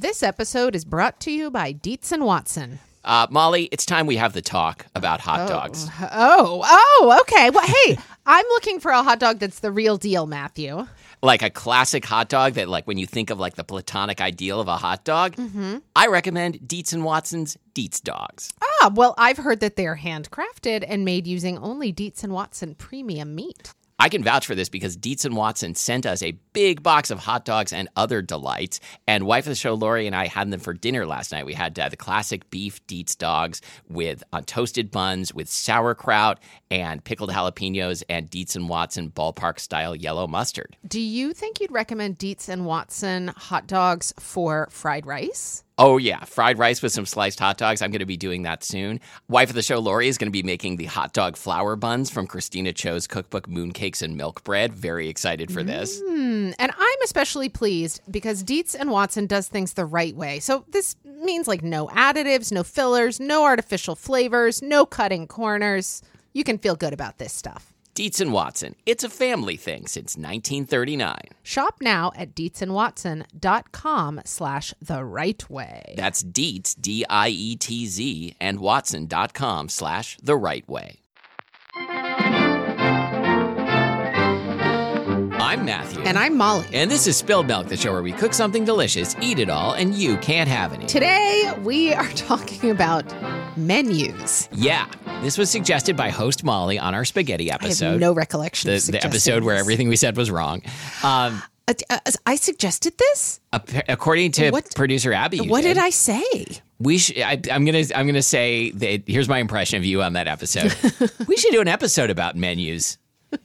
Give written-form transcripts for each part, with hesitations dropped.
This episode is brought to you by Dietz and Watson. Molly, it's time we have the talk about hot dogs. Oh, okay. Well, hey, I'm looking for a hot dog that's the real deal, Matthew. Like a classic hot dog that, like, when you think of, like, the platonic ideal of a hot dog, I recommend Dietz and Watson's Dietz Dogs. Well, I've heard that they're handcrafted and made using only Dietz and Watson premium meat. I can vouch for this because Dietz and Watson sent us a big box of hot dogs and other delights. And wife of the show, Lori, and I had them for dinner last night. We had the classic beef Dietz dogs with toasted buns with sauerkraut and pickled jalapenos and Dietz and Watson ballpark-style yellow mustard. Do you think you'd recommend Dietz and Watson hot dogs for fried rice? Oh, yeah. Fried rice with some sliced hot dogs. I'm going to be doing that soon. Wife of the show, Lori, is going to be making the hot dog flour buns from Christina Cho's cookbook, Mooncakes and Milk Bread. Very excited for this. And I'm especially pleased because Dietz and Watson does things the right way. So this means like no additives, no fillers, no artificial flavors, no cutting corners. You can feel good about this stuff. Dietz and Watson. It's a family thing since 1939. Shop now at dietzandwatson.com/the right way. That's Dietz, D-I-E-T-Z, and Watson.com/the right way. I'm Matthew. And I'm Molly. And this is Spilled Milk, the show where we cook something delicious, eat it all, and you can't have any. Today, we are talking about menus. Yeah. This was suggested by host Molly on our spaghetti episode. I have no recollection of the episode where everything we said was wrong. I suggested this? According to producer Abby, what did I say? We should. I'm gonna say that. Here's my impression of you on that episode. We should do an episode about menus.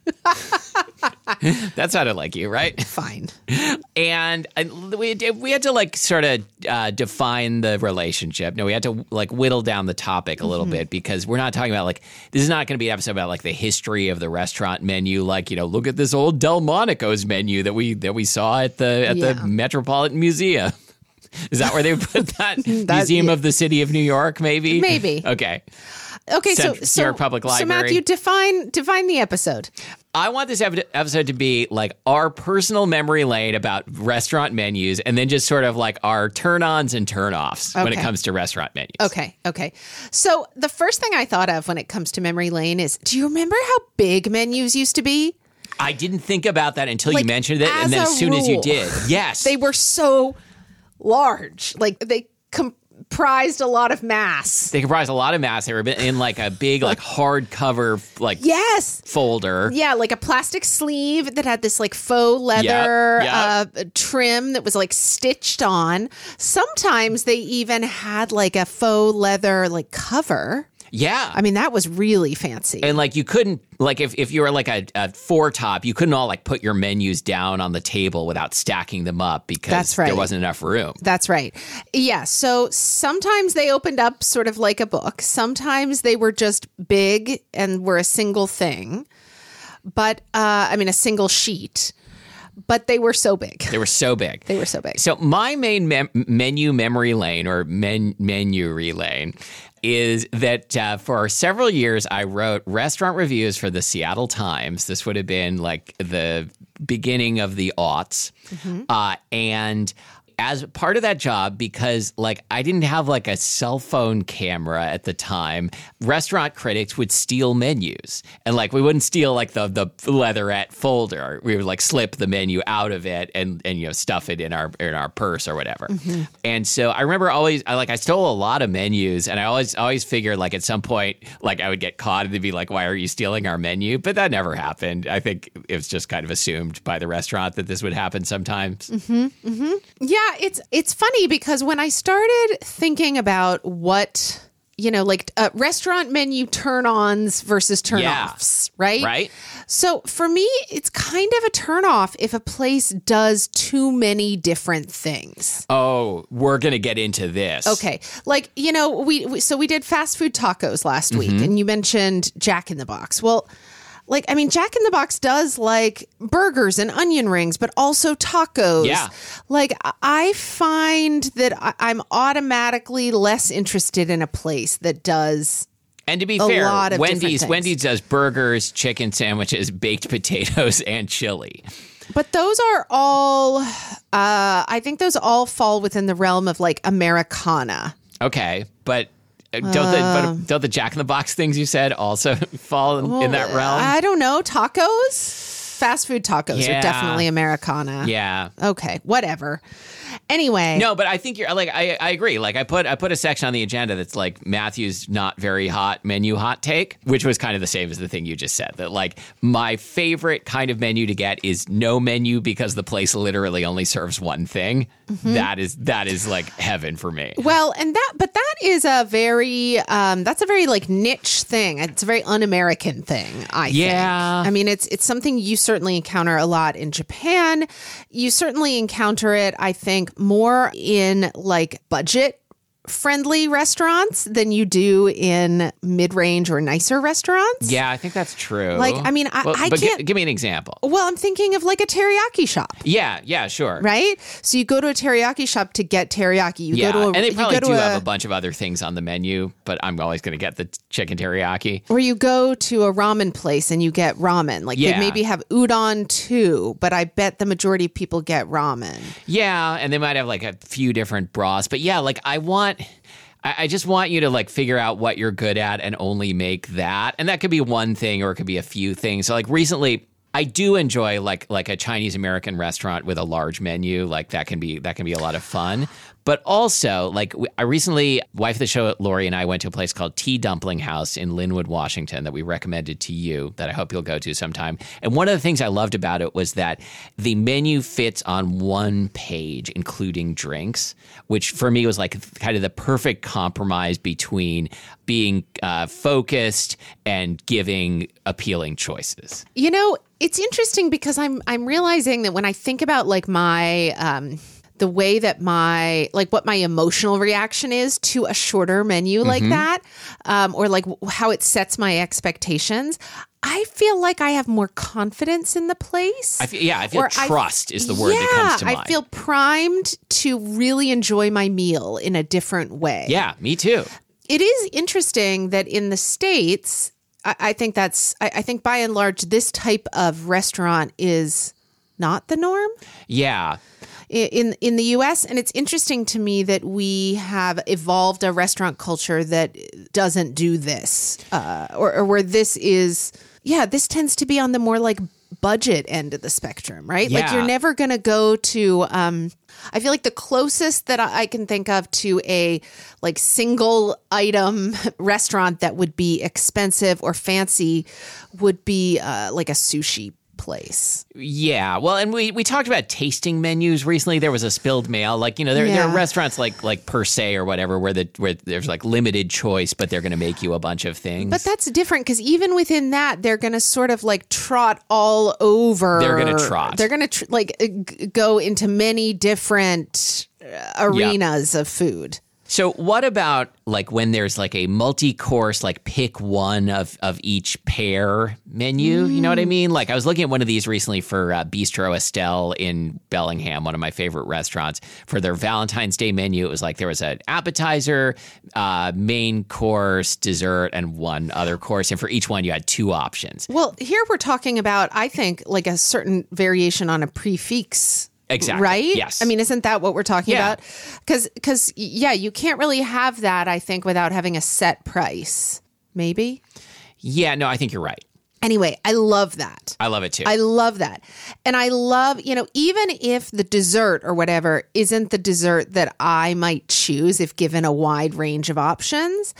That sounded like you, right? Fine. And we had to like sort of define the relationship. No, we had to like whittle down the topic a little bit because we're not talking about like this is not going to be an episode about like the history of the restaurant menu. Like, you know, look at this old Delmonico's menu that we saw at the Metropolitan Museum. Is that where they put that Museum of the City of New York? Maybe. Okay. So New York Public Library. So Matthew, define the episode. I want this episode to be like our personal memory lane about restaurant menus, and then just sort of like our turn-ons and turn-offs when it comes to restaurant menus. Okay. So the first thing I thought of when it comes to memory lane is, do you remember how big menus used to be? I didn't think about that until you mentioned it, and then as soon as you did, yes, they were so large. Like they comprised a lot of mass. They comprised a lot of mass. They were in like a big like hardcover like folder. Yeah, like a plastic sleeve that had this like faux leather trim that was like stitched on. Sometimes they even had like a faux leather like cover. Yeah. I mean, that was really fancy. And like you couldn't, like if you were like a four-top, you couldn't all like put your menus down on the table without stacking them up because there wasn't enough room. That's right. Yeah. So sometimes they opened up sort of like a book. Sometimes they were just big and were a single thing. But, a single sheet. But they were so big. They were so big. So my main menu memory lane or menu lane is that for several years I wrote restaurant reviews for the Seattle Times. This would have been like the beginning of the aughts. And as part of that job, because like I didn't have like a cell phone camera at the time, restaurant critics would steal menus. And like we wouldn't steal like the leatherette folder. We would like slip the menu out of it and you know stuff it in our purse or whatever. And so I remember I stole a lot of menus, and I always figured like at some point like I would get caught and they'd be like, "Why are you stealing our menu?" But that never happened. I think it was just kind of assumed by the restaurant that this would happen sometimes. Yeah. It's funny because when I started thinking about what, restaurant menu turn-ons versus turn-offs, right? Right. So for me, it's kind of a turn-off if a place does too many different things. Oh, we're going to get into this. Okay. Like, we did fast food tacos last week, and you mentioned Jack in the Box. Well, Jack in the Box does like burgers and onion rings, but also tacos. Yeah. Like, I find that I'm automatically less interested in a place that does. And to be fair, Wendy's does burgers, chicken sandwiches, baked potatoes, and chili. But those are all, I think those all fall within the realm of like Americana. Okay, but don't the Jack in the Box things you said also fall in that realm? I don't know. Tacos? Fast food tacos are definitely Americana. Yeah. Okay, whatever. Anyway. No, but I think you're like, I agree. Like I put a section on the agenda that's like Matthew's not very hot menu hot take, which was kind of the same as the thing you just said. That like my favorite kind of menu to get is no menu because the place literally only serves one thing. Mm-hmm. That is like heaven for me. Well, but that is a very that's a very like niche thing. It's a very un-American thing, I think. I mean, it's something you certainly encounter a lot in Japan. You certainly encounter it, I think, more in like budget friendly restaurants than you do in mid-range or nicer restaurants. Yeah, I think that's true. Like, I mean, I can't... Give me an example. Well, I'm thinking of like a teriyaki shop. Yeah, sure. Right? So you go to a teriyaki shop to get teriyaki. And they probably do have a bunch of other things on the menu, but I'm always going to get the chicken teriyaki. Or you go to a ramen place and you get ramen. Like they maybe have udon too, but I bet the majority of people get ramen. Yeah, and they might have like a few different broths. But yeah, like I just want you to like figure out what you're good at and only make that. And that could be one thing or it could be a few things. So like recently I do enjoy like a Chinese American restaurant with a large menu. Like that can be a lot of fun. But also, like, I recently, wife of the show, Lori, and I went to a place called Tea Dumpling House in Linwood, Washington, that we recommended to you, that I hope you'll go to sometime. And one of the things I loved about it was that the menu fits on one page, including drinks, which for me was like kind of the perfect compromise between being focused and giving appealing choices. You know, it's interesting because I'm realizing that when I think about like my the way that what my emotional reaction is to a shorter menu like that, or like how it sets my expectations, I feel like I have more confidence in the place. I feel trust is the word that comes to mind. I feel primed to really enjoy my meal in a different way. Yeah, me too. It is interesting that in the States, I think by and large, this type of restaurant is not the norm. Yeah. In the U.S., and it's interesting to me that we have evolved a restaurant culture that doesn't do this, or where this is, this tends to be on the more like budget end of the spectrum, right? Yeah. Like you're never going to go to, I feel like the closest that I can think of to a like single item restaurant that would be expensive or fancy would be like a sushi place. Yeah. Well, and we talked about tasting menus recently. There was a Spilled Mail. Like, you know, there are restaurants like Per Se or whatever where there's like limited choice, but they're going to make you a bunch of things. But that's different because even within that, they're going to sort of like trot all over. They're going to trot. They're going to go into many different arenas of food. So what about like when there's like a multi-course, like pick one of each pair menu? You know what I mean? Like I was looking at one of these recently for Bistro Estelle in Bellingham, one of my favorite restaurants. For their Valentine's Day menu, it was like there was an appetizer, main course, dessert, and one other course. And for each one, you had two options. Well, here we're talking about, I think, like a certain variation on a prefix. Exactly. Right? Yes. I mean, isn't that what we're talking about? Because, you can't really have that, I think, without having a set price. Maybe? Yeah, no, I think you're right. Anyway, I love that. I love it too. I love that. And I love, even if the dessert or whatever isn't the dessert that I might choose if given a wide range of options,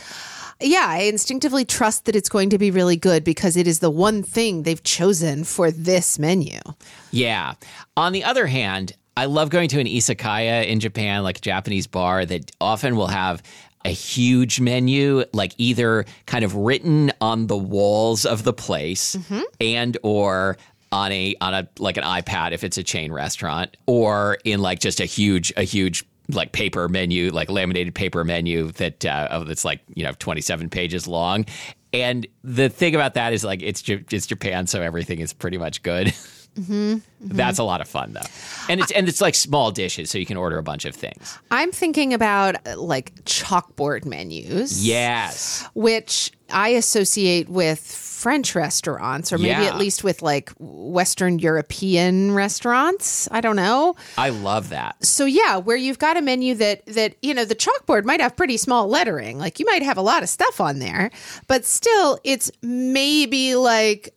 I instinctively trust that it's going to be really good because it is the one thing they've chosen for this menu. Yeah. On the other hand, I love going to an izakaya in Japan, like a Japanese bar that often will have a huge menu, like either kind of written on the walls of the place and or on a like an iPad if it's a chain restaurant, or in like just a huge like paper menu, like laminated paper menu that's like 27 pages long. And the thing about that is like it's Japan, so everything is pretty much good. That's a lot of fun though, and it's like small dishes, so you can order a bunch of things. I'm thinking about like chalkboard menus. Yes, which I associate with French restaurants, or maybe Yeah. at least with like Western European restaurants. I don't know. I love that. So yeah, where you've got a menu that the chalkboard might have pretty small lettering. Like you might have a lot of stuff on there, but still it's maybe like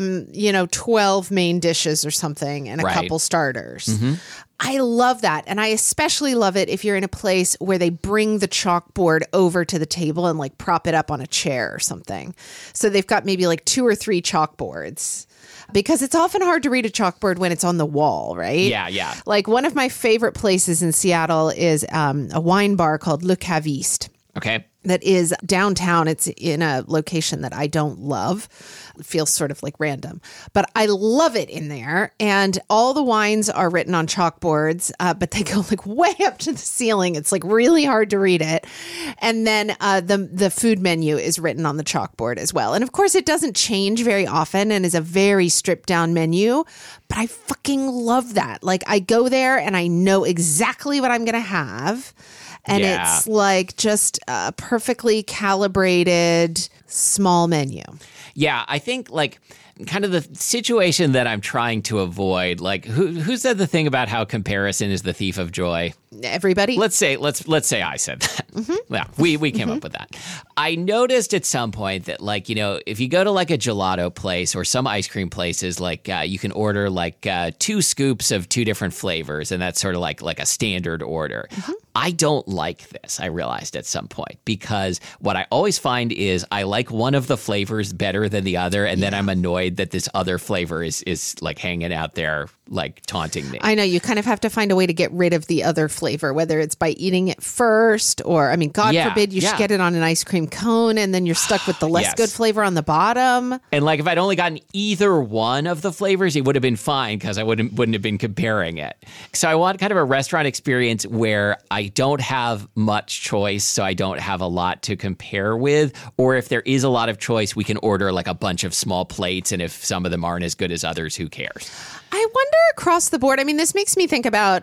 12 main dishes or something and a Right. couple starters. I love that. And I especially love it if you're in a place where they bring the chalkboard over to the table and like prop it up on a chair or something. So they've got maybe like 2 or 3 chalkboards, because it's often hard to read a chalkboard when it's on the wall, right? Yeah. Like one of my favorite places in Seattle is a wine bar called Le Caviste. Okay. That is downtown. It's in a location that I don't love. It feels sort of like random, but I love it in there. And all the wines are written on chalkboards, but they go like way up to the ceiling. It's like really hard to read it. And then the food menu is written on the chalkboard as well. And of course, it doesn't change very often and is a very stripped down menu. But I fucking love that. Like I go there and I know exactly what I'm going to have. And Yeah. it's like just a perfectly calibrated small menu. Yeah, I think like kind of the situation that I'm trying to avoid, like who said the thing about how comparison is the thief of joy? Everybody? Let's say I said that. Yeah, we came up with that. I noticed at some point that like, if you go to like a gelato place or some ice cream places, like you can order like 2 scoops of 2 different flavors, and that's sort of like a standard order. I don't like this, I realized at some point, because what I always find is I like one of the flavors better than the other, and then I'm annoyed that this other flavor is like hanging out there, like taunting me. I know you kind of have to find a way to get rid of the other flavor, whether it's by eating it first or, I mean, God forbid you should get it on an ice cream cone and then you're stuck with the less good flavor on the bottom. And like if I'd only gotten either one of the flavors, it would have been fine because I wouldn't have been comparing it. So I want kind of a restaurant experience where I don't have much choice, so I don't have a lot to compare with. Or if there is a lot of choice, we can order like a bunch of small plates, and if some of them aren't as good as others, who cares? I wonder across the board. I mean, this makes me think about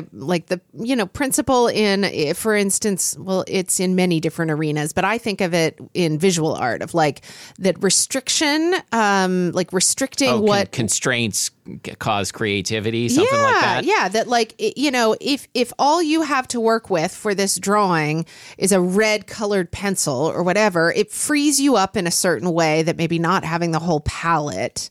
the principle in, for instance, well, it's in many different arenas, but I think of it in visual art of like that restriction, like restricting what constraints cause creativity, something like that. Yeah, that like if all you have to work with for this drawing is a red colored pencil or whatever, it frees you up in a certain way that maybe not having the whole palette.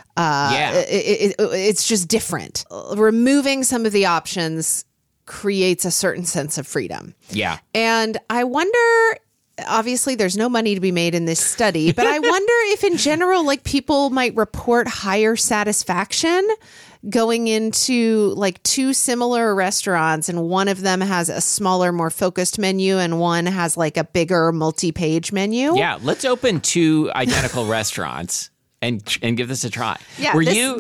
It's just different. Removing some of the options creates a certain sense of freedom. Yeah. And I wonder, obviously there's no money to be made in this study, but I wonder if in general, like people might report higher satisfaction going into like 2 similar restaurants, and one of them has a smaller, more focused menu and one has like a bigger multi-page menu. Yeah. Let's open 2 identical restaurants and give this a try. Yeah,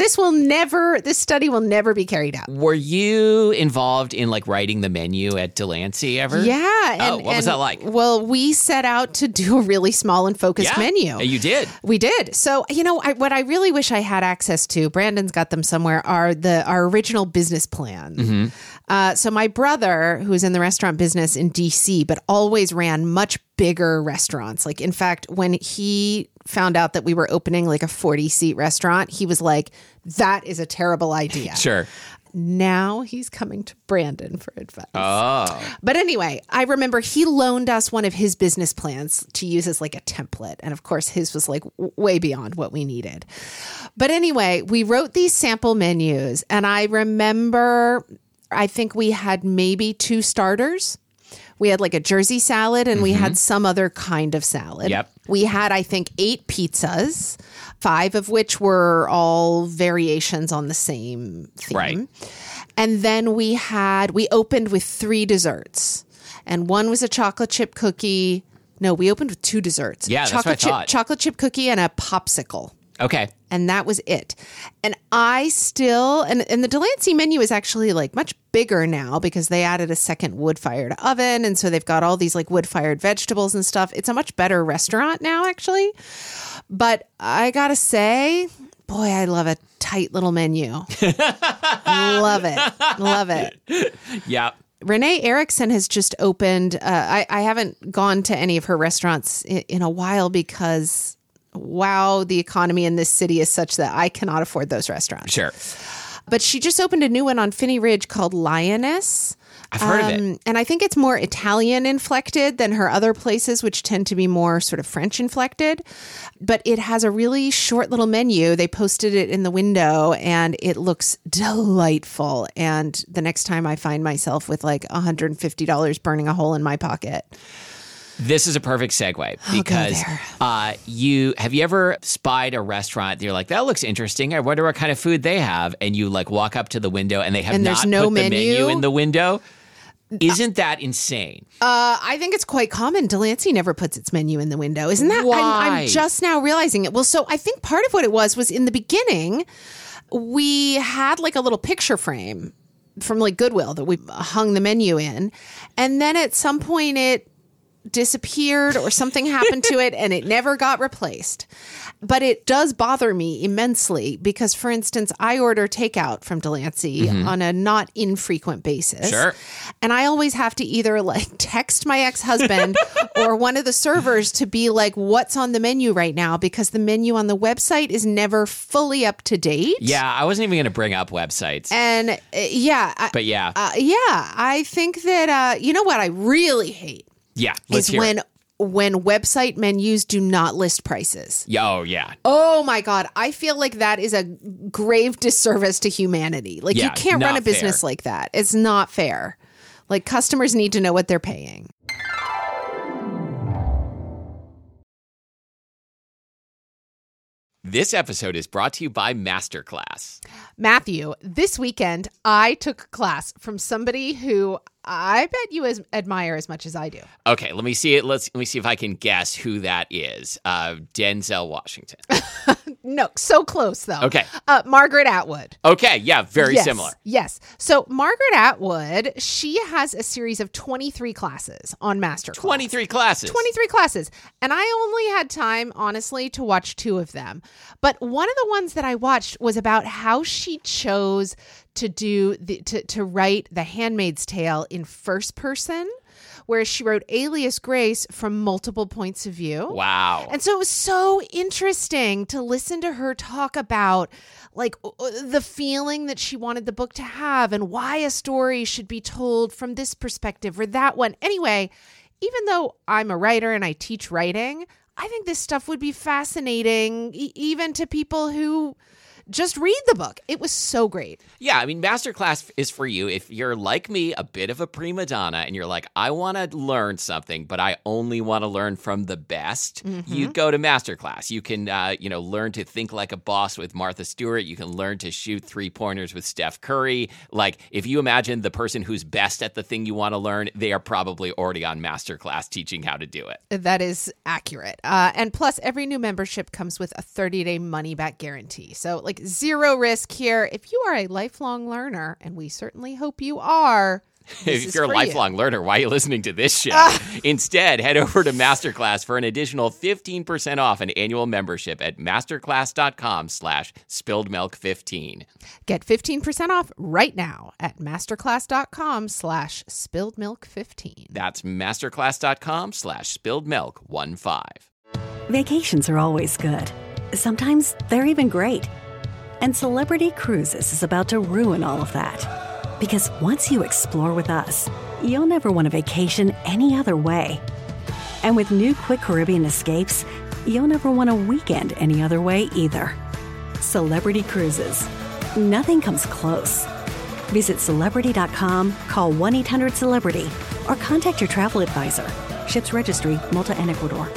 this study will never be carried out. Were you involved in like writing the menu at Delancey ever? Yeah. What was that like? Well, we set out to do a really small and focused menu. You did. We did. So, what I really wish I had access to, Brandon's got them somewhere, are our original business plans. So my brother, who's in the restaurant business in DC, but always ran much bigger restaurants. Like, in fact, when he found out that we were opening like a 40-seat restaurant, he was like, that is a terrible idea. Sure. Now he's coming to Brandon for advice. Oh. But anyway, I remember he loaned us one of his business plans to use as like a template. And of course, his was like way beyond what we needed. But anyway, we wrote these sample menus. And I remember, I think we had maybe 2 starters. We had like a Jersey salad and we had some other kind of salad. Yep. We had, I think, 8 pizzas, 5 of which were all variations on the same theme. Right. And then we opened with 3 desserts. And one was a chocolate chip cookie. No, we opened with 2 desserts. Yeah, that's what I thought. Chocolate chip cookie and a popsicle. Okay. And that was it. And I still, and the Delancey menu is actually like much bigger now because they added a second wood-fired oven. And so they've got all these like wood-fired vegetables and stuff. It's a much better restaurant now, actually. But I gotta say, boy, I love a tight little menu. Love it. Yeah. Renee Erickson has just opened, I haven't gone to any of her restaurants in a while because wow, the economy in this city is such that I cannot afford those restaurants. Sure. But she just opened a new one on Phinney Ridge called Lioness. I've heard of it. And I think it's more Italian inflected than her other places, which tend to be more sort of French inflected. But it has a really short little menu. They posted it in the window and it looks delightful. And the next time I find myself with like $150 burning a hole in my pocket. This is a perfect segue because have you ever spied a restaurant? You're like, that looks interesting. I wonder what kind of food they have. And you like walk up to the window and they have not put the menu in the window. Isn't that insane? I think it's quite common. Delancey never puts its menu in the window. Isn't that? Why? I'm just now realizing it. Well, so I think part of what it was in the beginning, we had like a little picture frame from like Goodwill that we hung the menu in. And then at some point it disappeared or something happened to it and it never got replaced. But it does bother me immensely because, for instance, I order takeout from Delancey on a not infrequent basis. Sure. And I always have to either like text my ex-husband or one of the servers to be like, what's on the menu right now? Because the menu on the website is never fully up to date. Yeah, I wasn't even going to bring up websites. And I think that, you know what I really hate? Yeah, is when website menus do not list prices. Oh, yeah. Oh, my God. I feel like that is a grave disservice to humanity. Like, you can't run a business like that. It's not fair. Like, customers need to know what they're paying. This episode is brought to you by Masterclass. Matthew, this weekend, I took a class from somebody who I bet you admire as much as I do. Okay, let me see it. Let me see if I can guess who that is. Denzel Washington. No, so close though. Okay. Margaret Atwood. Okay, yeah, very similar. Yes. So Margaret Atwood, she has a series of 23 classes on Masterclass. 23 classes. 23 classes. And I only had time, honestly, to watch 2 of them. But one of the ones that I watched was about how she chose to write The Handmaid's Tale in first person, whereas she wrote Alias Grace from multiple points of view. Wow. And so it was so interesting to listen to her talk about like the feeling that she wanted the book to have and why a story should be told from this perspective or that one. Anyway, even though I'm a writer and I teach writing, I think this stuff would be fascinating even to people who just read the book. It was so great. Yeah, I mean, Masterclass is for you if you're like me, a bit of a prima donna, and you're like, I want to learn something, but I only want to learn from the best. You go to Masterclass. You can, learn to think like a boss with Martha Stewart. You can learn to shoot 3-pointers with Steph Curry. Like, if you imagine the person who's best at the thing you want to learn, they are probably already on Masterclass teaching how to do it. That is accurate. And plus, every new membership comes with a 30-day money-back guarantee. So, like, zero risk here. If you are a lifelong learner, and we certainly hope you are, if you're a lifelong learner, why are you listening to this show? Instead, head over to Masterclass for an additional 15% off an annual membership at masterclass.com/spilledmilk15. Get 15% off right now at masterclass.com/spilledmilk15. That's masterclass.com/spilledmilk15. Vacations are always good. Sometimes they're even great. And Celebrity Cruises is about to ruin all of that. Because once you explore with us, you'll never want a vacation any other way. And with new Quick Caribbean Escapes, you'll never want a weekend any other way either. Celebrity Cruises. Nothing comes close. Visit Celebrity.com, call 1-800-CELEBRITY, or contact your travel advisor. Ships Registry, Malta and Ecuador.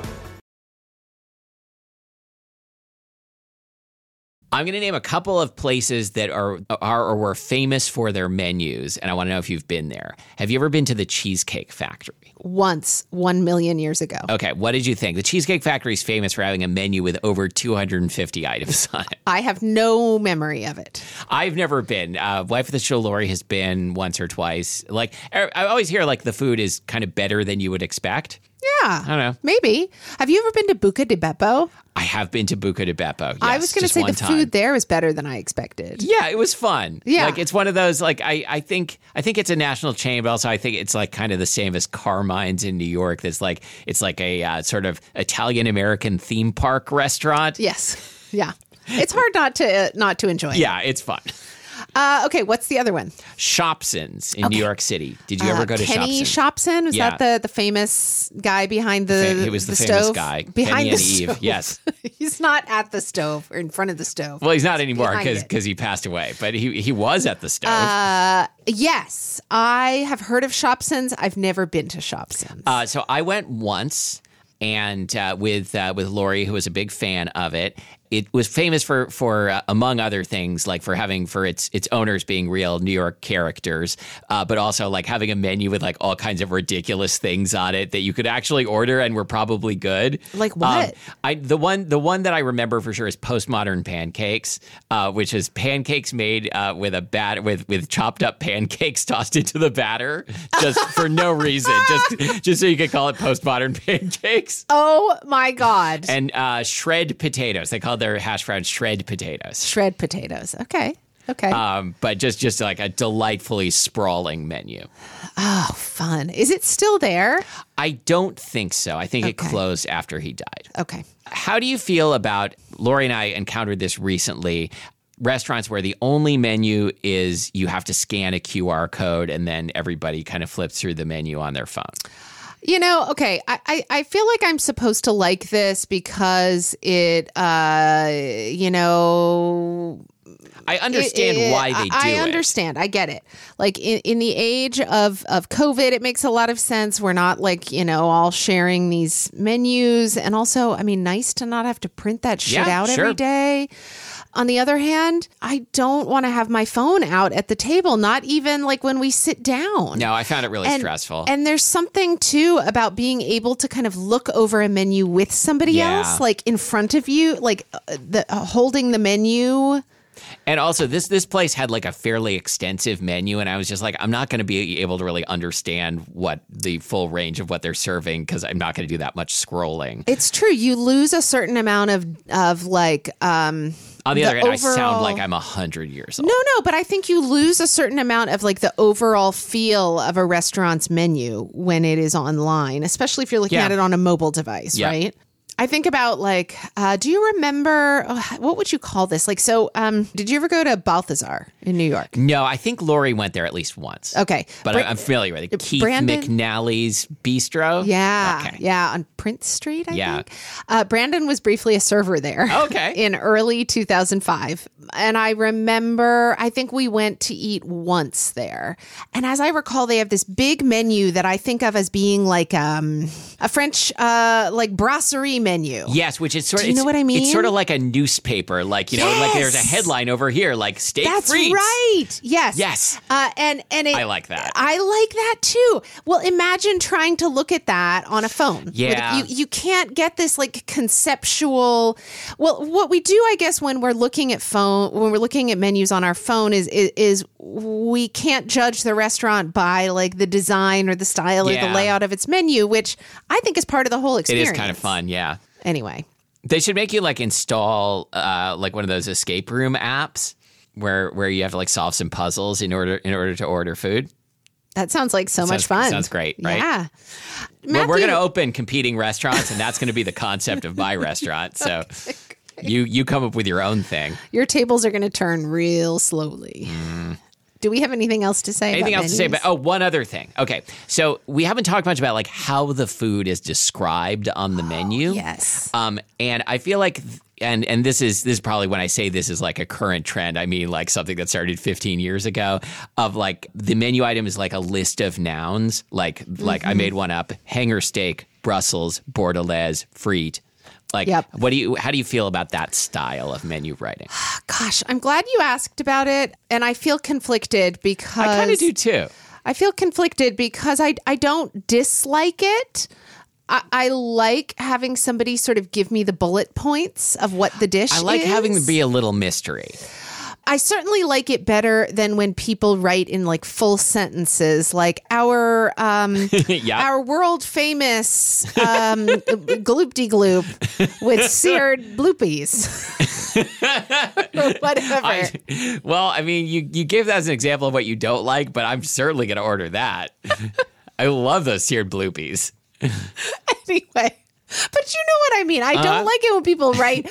I'm going to name a couple of places that are or were famous for their menus, and I want to know if you've been there. Have you ever been to the Cheesecake Factory? Once, 1 million years ago. Okay, what did you think? The Cheesecake Factory is famous for having a menu with over 250 items on it. I have no memory of it. I've never been. Wife of the Show, Lori, has been once or twice. Like, I always hear like the food is kind of better than you would expect. Yeah. I don't know. Maybe. Have you ever been to Buca di Beppo? I have been to Buca di Beppo. Yes, I was going to say the food there was better than I expected. Yeah, it was fun. Yeah. Like it's one of those, like I think it's a national chain, but also I think it's like kind of the same as Carmine's in New York. It's like a sort of Italian-American theme park restaurant. Yes. Yeah. It's hard not to enjoy. Yeah, it's fun. Okay, what's the other one? Shopson's in New York City. Did you ever go to Kenny Shopson's? Shopson? Was that the famous guy behind the He was the stove? famous guy. Behind Kenny the and Eve, stove. yes. He's not at the stove or in front of the stove. Well, he's not anymore Behind it. because he passed away, but he was at the stove. Yes, I have heard of Shopson's. I've never been to Shopson's. So I went once, and with Lori, who was a big fan of it. It was famous for among other things, like for its owners being real New York characters, but also like having a menu with like all kinds of ridiculous things on it that you could actually order and were probably good. Like what? The one that I remember for sure is postmodern pancakes, which is pancakes made with chopped up pancakes tossed into the batter just for no reason, just so you could call it postmodern pancakes. Oh my God! And shred potatoes. They call their hash browns shred potatoes. Shred potatoes. Okay. But just like a delightfully sprawling menu. Oh, fun. Is it still there? I don't think so. I think it closed after he died. Okay. How do you feel about, Lori and I encountered this recently, restaurants where the only menu is you have to scan a QR code and then everybody kind of flips through the menu on their phone? You know, okay, I feel like I'm supposed to like this because it, you know... I understand why they do it. I understand. I get it. Like in the age of COVID, it makes a lot of sense. We're not like, you know, all sharing these menus. And also, I mean, nice to not have to print that shit out every day. On the other hand, I don't want to have my phone out at the table, not even like when we sit down. No, I found it really stressful. And there's something too about being able to kind of look over a menu with somebody else, like in front of you, like holding the menu. And also, this place had like a fairly extensive menu, and I was just like, I'm not going to be able to really understand what the full range of what they're serving because I'm not going to do that much scrolling. It's true. You lose a certain amount of like. On the other hand, I sound like I'm 100 years old. No, but I think you lose a certain amount of like the overall feel of a restaurant's menu when it is online, especially if you're looking at it on a mobile device, right? I think about like, do you remember, what would you call this? Like, so did you ever go to Balthazar in New York? No, I think Lori went there at least once. Okay. But I'm familiar with it. Keith Brandon? McNally's Bistro? Yeah. Okay. Yeah, on Prince Street, I think. Brandon was briefly a server there. Okay. In early 2005. And I remember, I think we went to eat once there. And as I recall, they have this big menu that I think of as being like a French, like brasserie menu. Yes, which is sort of, Do you know what I mean? It's sort of like a newspaper, like, you know, like there's a headline over here, like steak That's frites. right. Yes. Yes. And I like that. I like that too. Well, imagine trying to look at that on a phone. Yeah. You can't get this like conceptual. Well, what we do, I guess, when we're looking at menus on our phone is we can't judge the restaurant by like the design or the style or the layout of its menu, which I think is part of the whole experience. It is kind of fun, yeah. Anyway. They should make you like install like one of those escape room apps where you have to like solve some puzzles in order to order food. That sounds like so much fun. Sounds great, right? Yeah. Well, we're going to open competing restaurants, and that's going to be the concept of my restaurant. So you come up with your own thing. Your tables are going to turn real slowly. Do we have anything else to say? Anything else to say about? Oh, one other thing. Okay, so we haven't talked much about like how the food is described on the menu. Yes. And I feel like, and this is probably when I say this is like a current trend. I mean like something that started 15 years ago. Of like the menu item is like a list of nouns. Like I made one up: hanger steak, Brussels, bordelaise, frite. Like, how do you feel about that style of menu writing? Gosh, I'm glad you asked about it, and I feel conflicted because I kind of do too. I feel conflicted because I don't dislike it. I like having somebody sort of give me the bullet points of what the dish is. I like having there be a little mystery. I certainly like it better than when people write in like full sentences, like our world famous gloop-de-gloop with seared bloopies. Or whatever. Well, I mean, you gave that as an example of what you don't like, but I'm certainly going to order that. I love those seared bloopies. Anyway. But you know what I mean. I don't like it when people write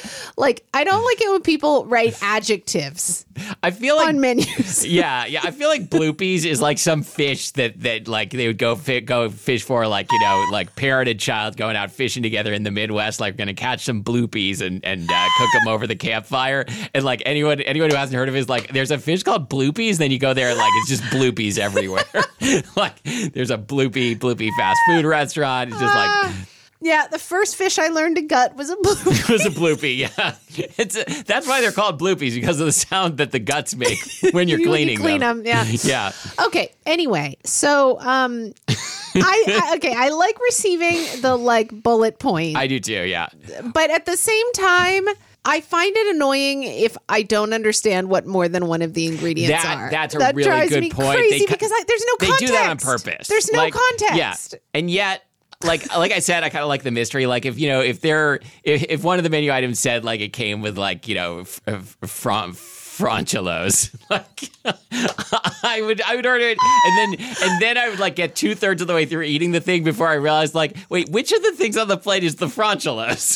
adjectives. I feel like on menus. Yeah. I feel like bloopies is like some fish that like they would go fish for, like, you know, like parent and child going out fishing together in the Midwest, like going to catch some bloopies and cook them over the campfire. And like anyone who hasn't heard of it is like, there's a fish called bloopies. Then you go there and like it's just bloopies everywhere. Like there's a bloopy fast food restaurant. It's just like. Yeah, the first fish I learned to gut was a bloopy. It was a bloopy, yeah. That's why they're called bloopies, because of the sound that the guts make when you're cleaning them. Yeah. Yeah. Okay, anyway, so I like receiving the like bullet point. I do too, yeah. But at the same time, I find it annoying if I don't understand what more than one of the ingredients are. That's a that really drives good me point. Crazy because there's no context. They do that on purpose. There's no context. Yeah, and yet. Like I said, I kind of like the mystery. Like if one of the menu items said like it came with like, you know, Froncholos, like I would order it, and then I would like get 2/3 of the way through eating the thing before I realized like, wait, which of the things on the plate is the Froncholos?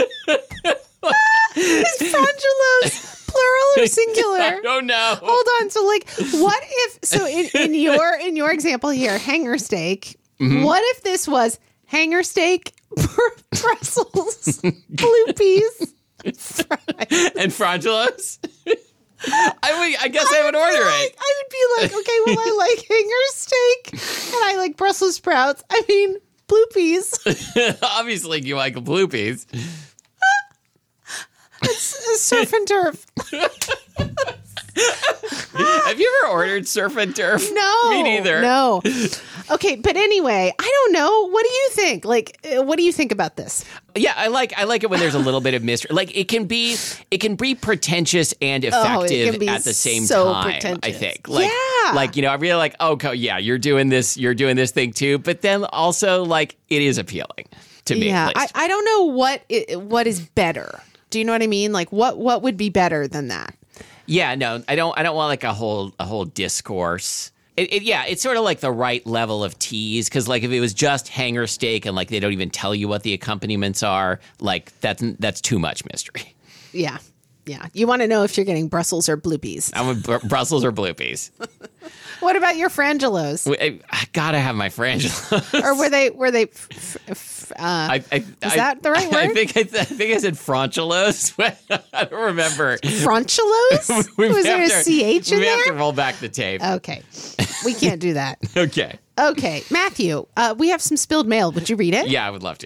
Is Froncholos plural or singular? I don't know. Hold on. So like, what if? So in your example here, hanger steak. Mm-hmm. What if this was hanger steak, Brussels, bloopies, fries, and Froncholos? I guess I would order it. I would be like, okay, well, I like hanger steak and I like Brussels sprouts. I mean, bloopies. Obviously, you like bloopies. It's surf and turf. Have you ever ordered surf and turf? No. Me neither. No. Okay, but anyway, I don't know. What do you think? Like, what do you think about this? Yeah, I like it when there's a little bit of mystery. Like it can be pretentious and effective at the same time. Pretentious. I think. Like, yeah. Like, you know, I really like. Oh, yeah, you're doing this thing too. But then also, like, it is appealing to me. Yeah, at least. I don't know what is better. Do you know what I mean? Like, what would be better than that? Yeah, no, I don't want like a whole discourse. It's sort of like the right level of tease, because like if it was just hanger steak and like they don't even tell you what the accompaniments are, like that's too much mystery. Yeah. You want to know if you're getting Brussels or bloopies. I want Brussels or bloopies. What about your frangelos? I gotta have my frangelos. Or were they? Is that the right word? I think I said Froncholos. I don't remember. Froncholos? Was there a CH in there? We have to roll back the tape. Okay. We can't do that. Okay, Matthew, we have some spilled mail. Would you read it? Yeah, I would love to.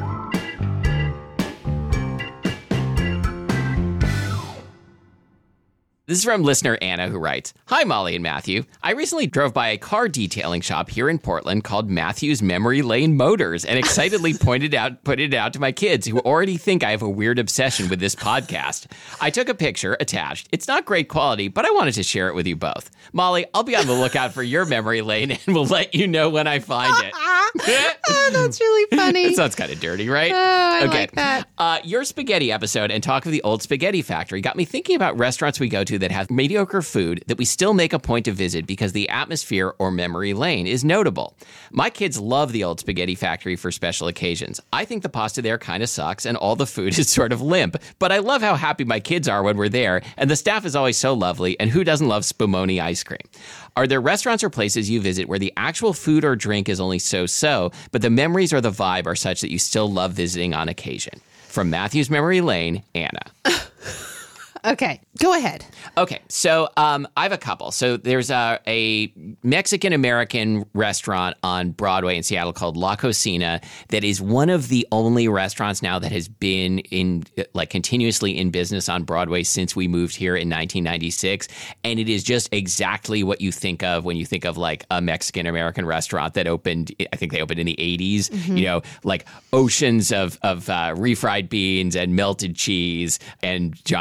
This is from listener Anna, who writes, "Hi, Molly and Matthew. I recently drove by a car detailing shop here in Portland called Matthew's Memory Lane Motors and excitedly pointed it out to my kids, who already think I have a weird obsession with this podcast. I took a picture attached. It's not great quality, but I wanted to share it with you both. Molly, I'll be on the lookout for your memory lane and will let you know when I find it." Oh, that's really funny. It sounds kind of dirty, right? Oh, I like that. Your spaghetti episode and talk of the old spaghetti factory got me thinking about restaurants we go to that have mediocre food that we still make a point to visit because the atmosphere or memory lane is notable. My kids love the old spaghetti factory for special occasions. I think the pasta there kind of sucks and all the food is sort of limp, but I love how happy my kids are when we're there, and the staff is always so lovely, and who doesn't love Spumoni ice cream? Are there restaurants or places you visit where the actual food or drink is only so-so, but the memories or the vibe are such that you still love visiting on occasion? From Matthew's Memory Lane, Anna. Okay, go ahead. Okay, so I have a couple. So there's a Mexican-American restaurant on Broadway in Seattle called La Cocina that is one of the only restaurants now that has been continuously in business on Broadway since we moved here in 1996. And it is just exactly what you think of when you think of like a Mexican-American restaurant that opened, I think they opened in the 80s, mm-hmm. You know, like oceans of refried beans and melted cheese and giant burritos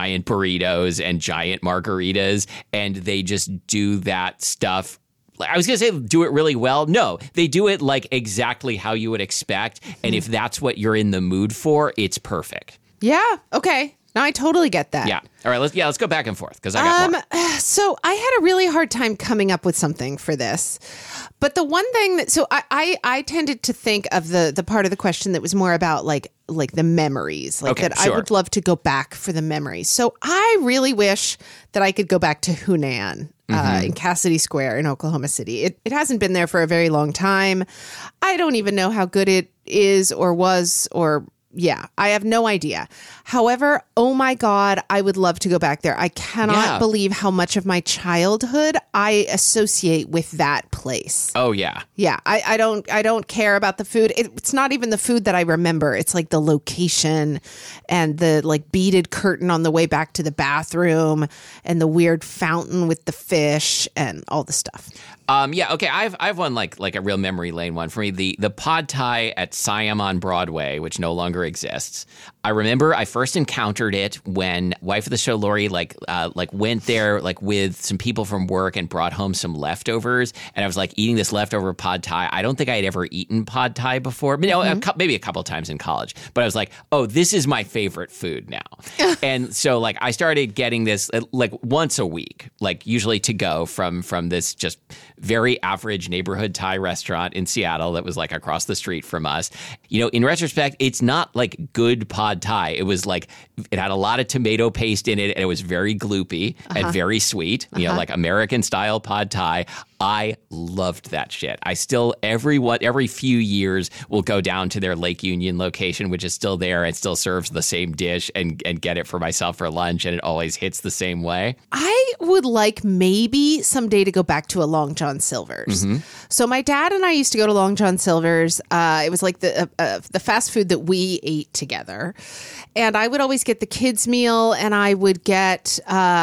burritos and giant margaritas, and they just do that stuff. I was going to say do it really well. No, they do it like exactly how you would expect. And if that's what you're in the mood for, it's perfect. Yeah. Okay. No, I totally get that. Yeah. All right. Let's go back and forth because I got more. So I had a really hard time coming up with something for this. But the one thing that, so I tended to think of the part of the question that was more about like the memories, like Okay, that sure. I would love to go back for the memories. So I really wish that I could go back to Hunan. In Cassidy Square in Oklahoma City. It hasn't been there for a very long time. I don't even know how good it is or was or yeah, I have no idea. However, oh my God, I would love to go back there. I cannot believe how much of my childhood I associate with that place. Oh, yeah. Yeah, I don't care about the food. It's not even the food that I remember. It's like the location and the like beaded curtain on the way back to the bathroom and the weird fountain with the fish and all the stuff. Yeah, okay. I've one like a real memory lane one for me. The Pad Thai at Siam on Broadway, which no longer exists. I remember I first encountered it when wife of the show Lori like went there like with some people from work and brought home some leftovers, and I was like eating this leftover Pad Thai. I don't think I had ever eaten Pad Thai before. Maybe a couple times in college, but I was like, oh, this is my favorite food now. And so like I started getting this like once a week, like usually to go from this just very average neighborhood Thai restaurant in Seattle that was like across the street from us. You know, in retrospect, it's not like good Pad Thai. It was like, it had a lot of tomato paste in it and it was very gloopy and very sweet, you know, like American style Pad Thai. I loved that shit. I still, every few years will go down to their Lake Union location, which is still there and still serves the same dish and get it for myself for lunch. And it always hits the same way. I would like maybe someday to go back to a Long John Silver's. So my dad and I used to go to Long John Silver's. It was like the fast food that we ate together. And I would always get the kids meal and I would get,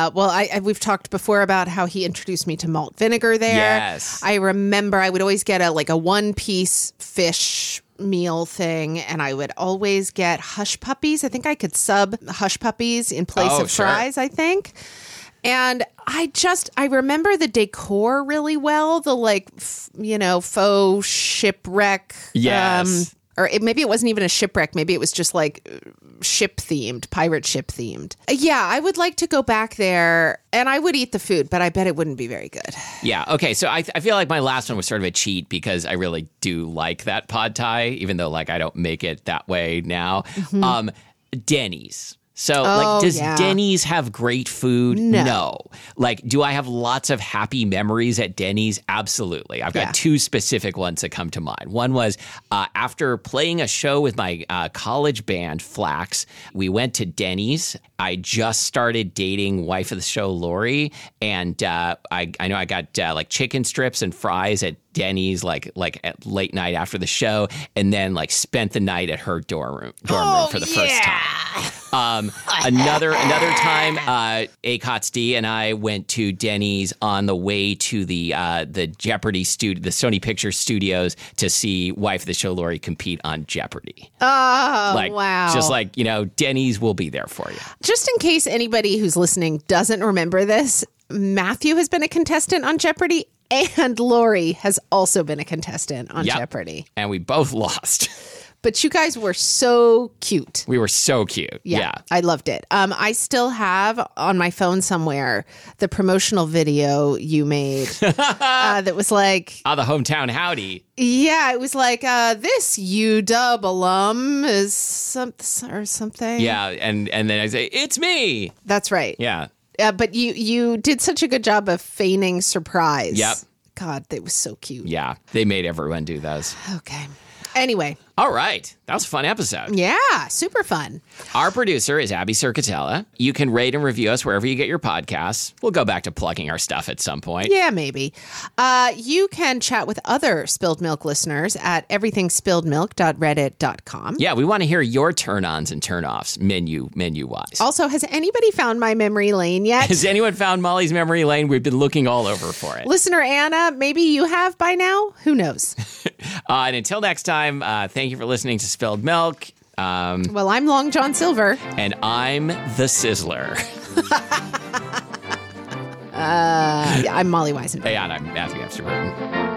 we've talked before about how he introduced me to malt vinegar there. Yes. I remember I would always get a one-piece fish meal thing, and I would always get hush puppies. I think I could sub hush puppies in place of fries, I think. And I remember the decor really well, the faux shipwreck. Yes. Maybe it wasn't even a shipwreck. Maybe it was just like ship themed, pirate ship themed. Yeah, I would like to go back there and I would eat the food, but I bet it wouldn't be very good. Yeah. Okay. So I feel like my last one was sort of a cheat because I really do like that Pad Thai, even though like I don't make it that way now. Denny's. So, does Denny's have great food? No. Like, do I have lots of happy memories at Denny's? Absolutely. I've got two specific ones that come to mind. One was after playing a show with my college band, Flax, we went to Denny's. I just started dating wife of the show, Lori, and I know I got like chicken strips and fries at Denny's like at late night after the show, and then like spent the night at her dorm room for the first time. Another time, Acots D and I went to Denny's on the way to the Jeopardy studio, the Sony Pictures Studios, to see wife of the show Lori compete on Jeopardy. Oh, wow! Just like Denny's will be there for you. Just in case anybody who's listening doesn't remember this, Matthew has been a contestant on Jeopardy. And Lori has also been a contestant on Jeopardy. And we both lost. But you guys were so cute. We were so cute. Yeah. I loved it. I still have on my phone somewhere the promotional video you made that was like... the hometown howdy. Yeah, it was like, this UW alum is something. Yeah, and then I say, it's me. That's right. Yeah. But you did such a good job of feigning surprise. Yep. God, they was so cute. Yeah, they made everyone do those. Okay. Anyway. All right. That was a fun episode. Yeah, super fun. Our producer is Abby Circatella. You can rate and review us wherever you get your podcasts. We'll go back to plugging our stuff at some point. Yeah, maybe. You can chat with other Spilled Milk listeners at everythingspilledmilk.reddit.com. Yeah, we want to hear your turn-ons and turn-offs menu-wise. Also, has anybody found my memory lane yet? Has anyone found Molly's memory lane? We've been looking all over for it. Listener Anna, maybe you have by now? Who knows? And until next time, thank you for listening to Spilled Milk. Well, I'm Long John Silver. And I'm the Sizzler. I'm Molly Weisenberg. And I'm Matthew Epster Burton.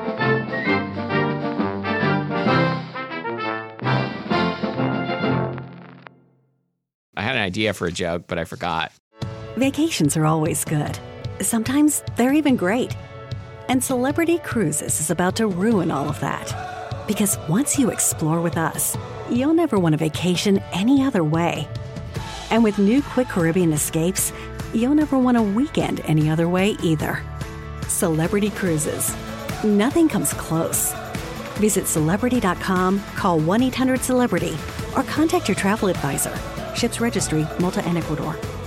I had an idea for a joke, but I forgot. Vacations are always good. Sometimes they're even great. And Celebrity Cruises is about to ruin all of that. Because once you explore with us, you'll never want a vacation any other way. And with new Quick Caribbean escapes, you'll never want a weekend any other way either. Celebrity Cruises. Nothing comes close. Visit Celebrity.com, call 1-800-CELEBRITY, or contact your travel advisor. Ships Registry, Malta and Ecuador.